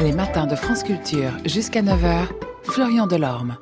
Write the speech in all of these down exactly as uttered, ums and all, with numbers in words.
Les matins de France Culture jusqu'à neuf heures, Florian Delorme.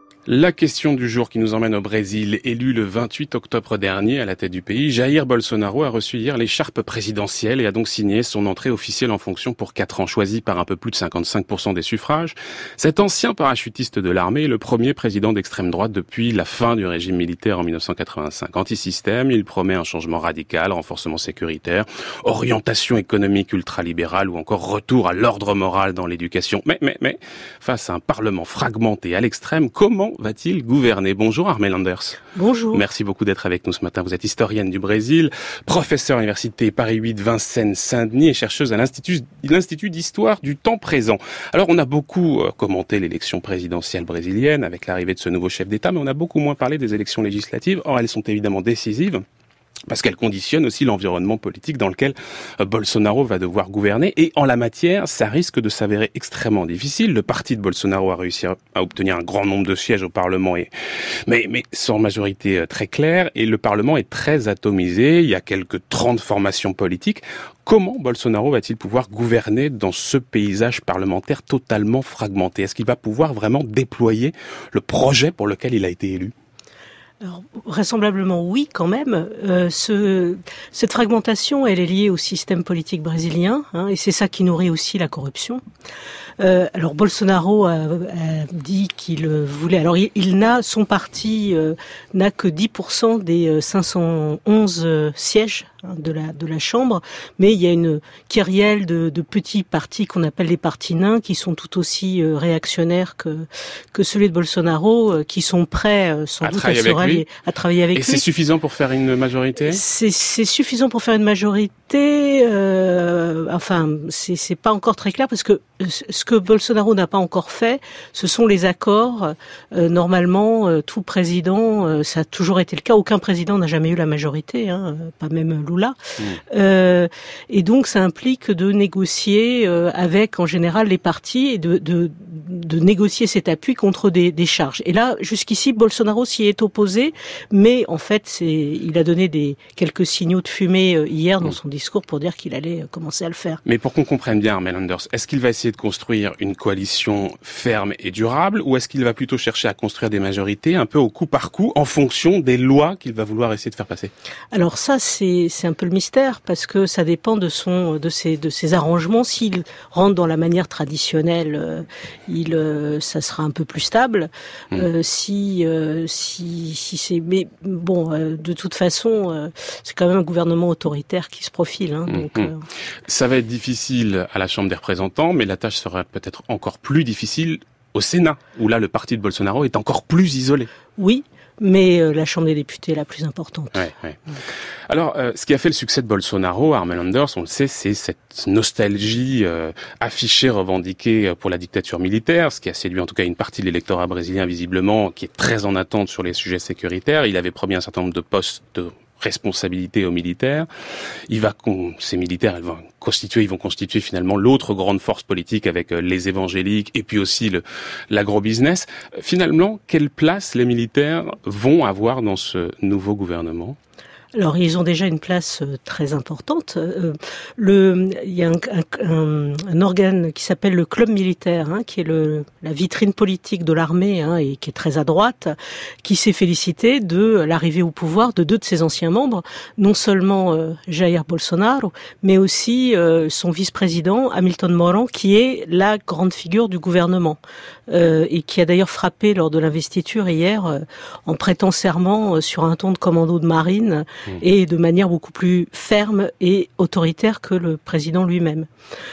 La question du jour qui nous emmène au Brésil. Élu le vingt-huit octobre dernier à la tête du pays, Jair Bolsonaro a reçu hier l'écharpe présidentielle et a donc signé son entrée officielle en fonction pour quatre ans, choisi par un peu plus de cinquante-cinq pour cent des suffrages. Cet ancien parachutiste de l'armée est le premier président d'extrême droite depuis la fin du régime militaire en dix-neuf cent quatre-vingt-cinq. Anti-système, il promet un changement radical, renforcement sécuritaire, orientation économique ultralibérale ou encore retour à l'ordre moral dans l'éducation. Mais, mais, mais, face à un parlement fragmenté à l'extrême, comment va-t-il gouverner? Bonjour Armelle Anders. Bonjour. Merci beaucoup d'être avec nous ce matin. Vous êtes historienne du Brésil, professeure à l'université Paris huit Vincennes-Saint-Denis et chercheuse à l'Institut, l'Institut d'histoire du temps présent. Alors on a beaucoup commenté l'élection présidentielle brésilienne avec l'arrivée de ce nouveau chef d'État, mais on a beaucoup moins parlé des élections législatives. Or elles sont évidemment décisives, parce qu'elle conditionne aussi l'environnement politique dans lequel Bolsonaro va devoir gouverner. Et en la matière, ça risque de s'avérer extrêmement difficile. Le parti de Bolsonaro a réussi à obtenir un grand nombre de sièges au Parlement, et... mais, mais sans majorité très claire. Et le Parlement est très atomisé. Il y a quelques trente formations politiques. Comment Bolsonaro va-t-il pouvoir gouverner dans ce paysage parlementaire totalement fragmenté? Est-ce qu'il va pouvoir vraiment déployer le projet pour lequel il a été élu? Alors, vraisemblablement oui, quand même. Euh, ce, cette fragmentation, elle est liée au système politique brésilien, hein, et c'est ça qui nourrit aussi la corruption. Euh, alors Bolsonaro a, a dit qu'il voulait. Alors il, il n'a son parti euh, n'a que dix pour cent des cinq cent onze euh, sièges hein, de la de la Chambre, mais il y a une kyrielle de, de petits partis qu'on appelle les partis nains, qui sont tout aussi euh, réactionnaires que que celui de Bolsonaro, euh, qui sont prêts euh, sans à doute à se rallier, à travailler avec Et lui. Et c'est suffisant pour faire une majorité? C'est, c'est suffisant pour faire une majorité. Euh, enfin, c'est, c'est pas encore très clair, parce que ce que Bolsonaro n'a pas encore fait, ce sont les accords. Euh, normalement, euh, tout président, euh, ça a toujours été le cas. Aucun président n'a jamais eu la majorité, hein, pas même Lula. Mmh. Euh, et donc, ça implique de négocier euh, avec, en général, les partis et de, de, de négocier cet appui contre des, des charges. Et là, jusqu'ici, Bolsonaro s'y est opposé, mais en fait, c'est, il a donné des quelques signaux de fumée euh, hier dans mmh. son discours pour dire qu'il allait commencer à le faire. Mais pour qu'on comprenne bien, Armelle Anders, est-ce qu'il va essayer de construire une coalition ferme et durable, ou est-ce qu'il va plutôt chercher à construire des majorités un peu au coup par coup en fonction des lois qu'il va vouloir essayer de faire passer? Alors ça, c'est, c'est un peu le mystère, parce que ça dépend de son, de ses, de ses arrangements. S'il rentre dans la manière traditionnelle, euh, il, euh, ça sera un peu plus stable. Mmh. Euh, si, euh, si, si c'est, mais bon, euh, de toute façon, euh, c'est quand même un gouvernement autoritaire qui se profile. Hein, donc, mmh. euh... Ça va être difficile à la Chambre des représentants, mais la tâche sera peut-être encore plus difficile au Sénat, où là, le parti de Bolsonaro est encore plus isolé. Oui, mais euh, la Chambre des députés est la plus importante. Ouais, ouais. Alors, euh, ce qui a fait le succès de Bolsonaro, Armelle Anders, on le sait, c'est cette nostalgie euh, affichée, revendiquée pour la dictature militaire, ce qui a séduit en tout cas une partie de l'électorat brésilien, visiblement, qui est très en attente sur les sujets sécuritaires. Il avait promis un certain nombre de postes de responsabilité aux militaires. Il va, ces militaires, ils vont constituer, ils vont constituer finalement l'autre grande force politique avec les évangéliques et puis aussi le, l'agro-business. Finalement, quelle place les militaires vont avoir dans ce nouveau gouvernement ? Alors, ils ont déjà une place euh, très importante. Euh, le, il y a un, un, un organe qui s'appelle le club militaire, hein, qui est le, la vitrine politique de l'armée, hein, et qui est très à droite, qui s'est félicité de l'arrivée au pouvoir de deux de ses anciens membres, non seulement euh, Jair Bolsonaro, mais aussi euh, son vice-président Hamilton Mourão, qui est la grande figure du gouvernement, euh, et qui a d'ailleurs frappé lors de l'investiture hier euh, en prêtant serment euh, sur un ton de commando de marine, et de manière beaucoup plus ferme et autoritaire que le président lui-même.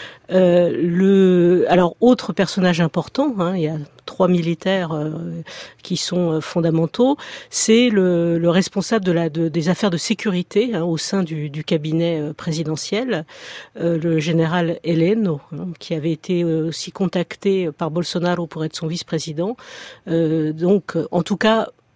Euh, le, alors, autre personnage important, hein, il y a trois militaires euh, qui sont euh, fondamentaux, c'est le, le responsable de la, de, des affaires de sécurité, hein, au sein du, du cabinet euh, présidentiel, euh, le général Heleno, hein, qui avait été euh, aussi contacté par Bolsonaro pour être son vice-président. Euh, donc, en tout cas,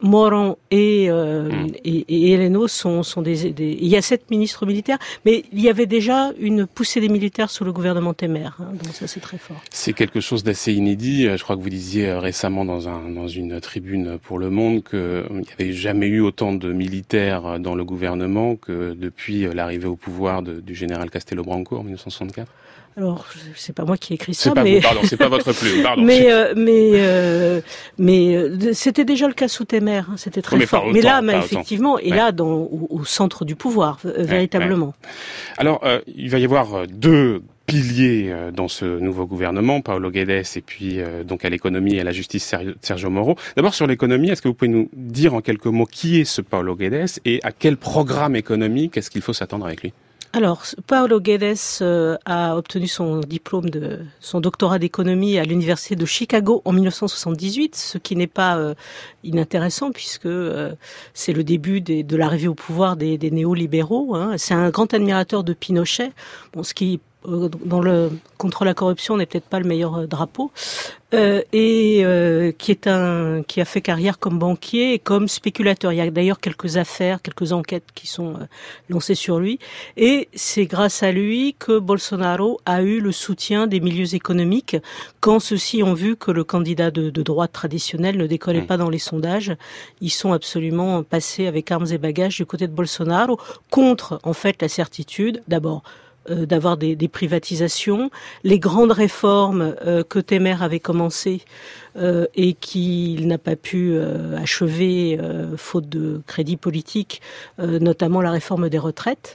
Moran et, euh, mmh. et, et Heleno sont, sont des, des... Il y a sept ministres militaires, mais il y avait déjà une poussée des militaires sous le gouvernement Temer, hein, donc ça c'est très fort. C'est quelque chose d'assez inédit. Je crois que vous disiez récemment dans, un, dans une tribune pour Le Monde qu'il n'y avait jamais eu autant de militaires dans le gouvernement que depuis l'arrivée au pouvoir de, du général Castelo Branco en dix-neuf cent soixante-quatre. Alors, c'est pas moi qui ai écrit ça, c'est pas mais vous, pardon, c'est pas votre plume, pardon. mais euh, mais euh, mais euh, c'était déjà le cas sous Temer, hein, c'était très mais fort. Autant, mais là, mais effectivement, et ouais. là, dans au, au centre du pouvoir, euh, ouais, véritablement. Ouais. Alors, euh, il va y avoir deux piliers dans ce nouveau gouvernement, Paulo Guedes et puis euh, donc à l'économie et à la justice Sergio Moro. D'abord sur l'économie, est-ce que vous pouvez nous dire en quelques mots qui est ce Paulo Guedes et à quel programme économique est-ce qu'il faut s'attendre avec lui ? Alors, Paulo Guedes euh, a obtenu son diplôme de son doctorat d'économie à l'université de Chicago en dix-neuf cent soixante-dix-huit, ce qui n'est pas euh, inintéressant puisque euh, c'est le début des, de l'arrivée au pouvoir des, des néolibéraux. Hein. C'est un grand admirateur de Pinochet, bon, ce qui dans le contre la corruption n'est peut-être pas le meilleur drapeau, euh, et euh, qui est un qui a fait carrière comme banquier et comme spéculateur. Il y a d'ailleurs quelques affaires, quelques enquêtes qui sont euh, lancées sur lui, et c'est grâce à lui que Bolsonaro a eu le soutien des milieux économiques quand ceux-ci ont vu que le candidat de, de droite traditionnel ne décollait pas dans les sondages. Ils sont absolument passés avec armes et bagages du côté de Bolsonaro contre en fait la certitude d'abord Euh, d'avoir des, des privatisations, les grandes réformes euh, que Temer avait commencées euh, et qu'il n'a pas pu euh, achever euh, faute de crédit politique, euh, notamment la réforme des retraites.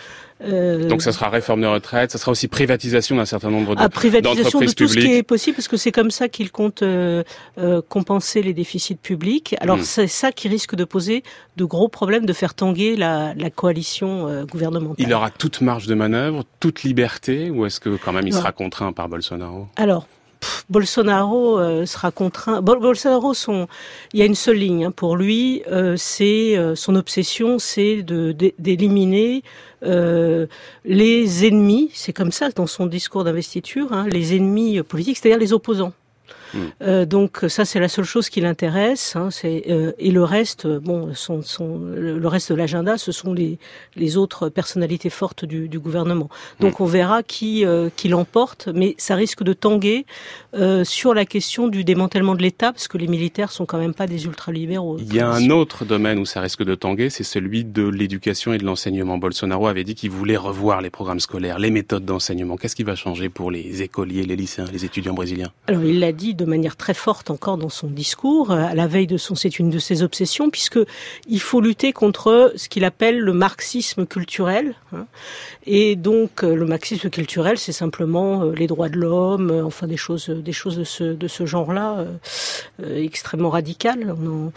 Euh, Donc ça sera réforme des retraites, ça sera aussi privatisation d'un certain nombre de, ah, privatisation d'entreprises de tout publiques. Ce qui est possible, parce que c'est comme ça qu'il compte euh, euh, compenser les déficits publics. Alors mmh. c'est ça qui risque de poser de gros problèmes, de faire tanguer la, la coalition euh, gouvernementale. Il aura toute marge de manœuvre, toute liberté, ou est-ce que quand même il sera ouais. contraint par Bolsonaro ? Alors, pff, Bolsonaro euh, sera contraint. Bol- Bolsonaro, son, il y a une seule ligne hein, pour lui. Euh, c'est euh, son obsession, c'est de, de d'éliminer euh, les ennemis. C'est comme ça dans son discours d'investiture, hein, les ennemis politiques, c'est-à-dire les opposants. Mmh. Euh, donc ça c'est la seule chose qui l'intéresse, hein, c'est, euh, et le reste, bon, son, son, le reste de l'agenda, ce sont les, les autres personnalités fortes du, du gouvernement. Donc mmh. on verra qui, euh, qui l'emporte, mais ça risque de tanguer euh, sur la question du démantèlement de l'État, parce que les militaires sont quand même pas des ultralibéraux. Il y a un autre domaine où ça risque de tanguer, c'est celui de l'éducation et de l'enseignement. Bolsonaro avait dit qu'il voulait revoir les programmes scolaires, les méthodes d'enseignement. Qu'est-ce qui va changer pour les écoliers, les lycéens, les étudiants brésiliens ? Alors il l'a dit de manière très forte encore dans son discours, à la veille de son, c'est une de ses obsessions, puisque il faut lutter contre ce qu'il appelle le marxisme culturel. Hein. Et donc le marxisme culturel, c'est simplement les droits de l'homme, enfin des choses, des choses de ce de ce genre-là, euh, extrêmement radicales.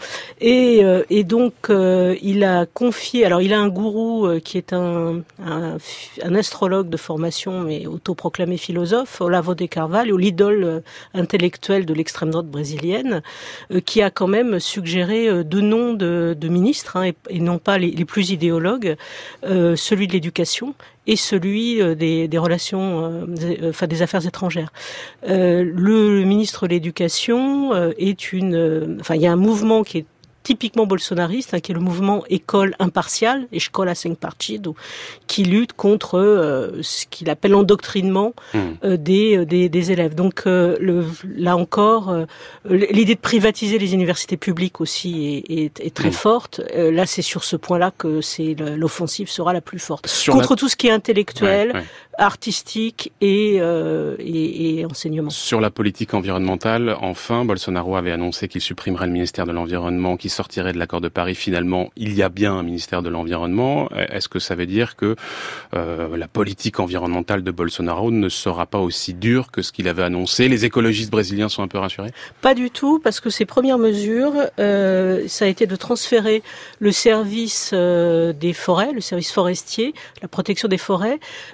Et, euh, et donc euh, il a confié, alors il a un gourou euh, qui est un, un un astrologue de formation, mais autoproclamé philosophe, Olavo de Carvalho, l'idole euh, intellectuelle de l'extrême droite brésilienne, euh, qui a quand même suggéré euh, deux noms de, de ministres, hein, et, et non pas les, les plus idéologues, euh, celui de l'éducation et celui euh, des, des relations, euh, des, enfin des affaires étrangères. Euh, le, le ministre de l'éducation euh, est une, euh, enfin il y a un mouvement qui est typiquement bolsonariste, hein, qui est le mouvement École impartiale, Escola Sem Partido, qui lutte contre euh, ce qu'il appelle l'endoctrinement mmh. euh, des, des, des élèves. Donc euh, le, là encore, euh, l'idée de privatiser les universités publiques aussi est, est, est très mmh. forte. Euh, là, c'est sur ce point-là que c'est l'offensive sera la plus forte. Sur contre la... tout ce qui est intellectuel, ouais, ouais. artistique et, euh, et, et enseignement. Sur la politique environnementale, enfin, Bolsonaro avait annoncé qu'il supprimerait le ministère de l'Environnement, qui sortirait de l'accord de Paris. Finalement, il y a bien un ministère de l'Environnement. Est-ce que ça veut dire que euh, la politique environnementale de Bolsonaro ne sera pas aussi dure que ce qu'il avait annoncé ? Les écologistes brésiliens sont un peu rassurés ? Pas du tout, parce que ses premières mesures, euh, ça a été de transférer le service euh, des forêts, le service forestier, la protection des forêts, du ministère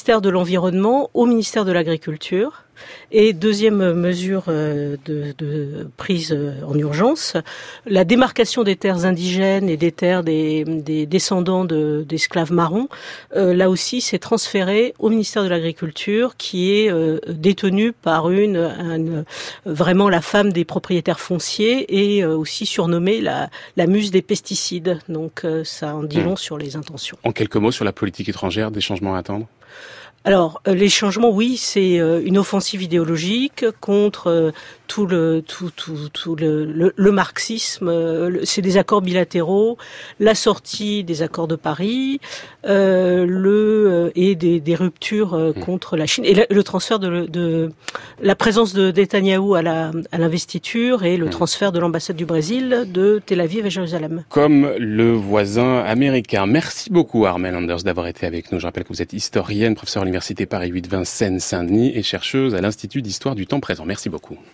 ministère de l'Environnement au ministère de l'Agriculture. Et deuxième mesure de, de prise en urgence, la démarcation des terres indigènes et des terres des, des descendants de, d'esclaves marrons. Euh, là aussi, c'est transféré au ministère de l'Agriculture, qui est euh, détenu par une, une vraiment la femme des propriétaires fonciers et euh, aussi surnommée la, la muse des pesticides. Donc euh, ça en dit long mmh. sur les intentions. En quelques mots sur la politique étrangère, des changements à attendre ? Alors, les changements, oui, c'est une offensive idéologique contre tout le tout tout tout le, le, le marxisme. C'est des accords bilatéraux, la sortie des accords de Paris, euh, le et des, des ruptures contre la Chine et le, le transfert de, de la présence de Netanyahou à la à l'investiture et le transfert de l'ambassade du Brésil de Tel Aviv à Jérusalem. Comme le voisin américain. Merci beaucoup Armelle Anders d'avoir été avec nous. Je rappelle que vous êtes historienne, professeure à l'université Paris huit Vincennes Saint-Denis et chercheuse à l'Institut d'histoire du temps présent. Merci beaucoup.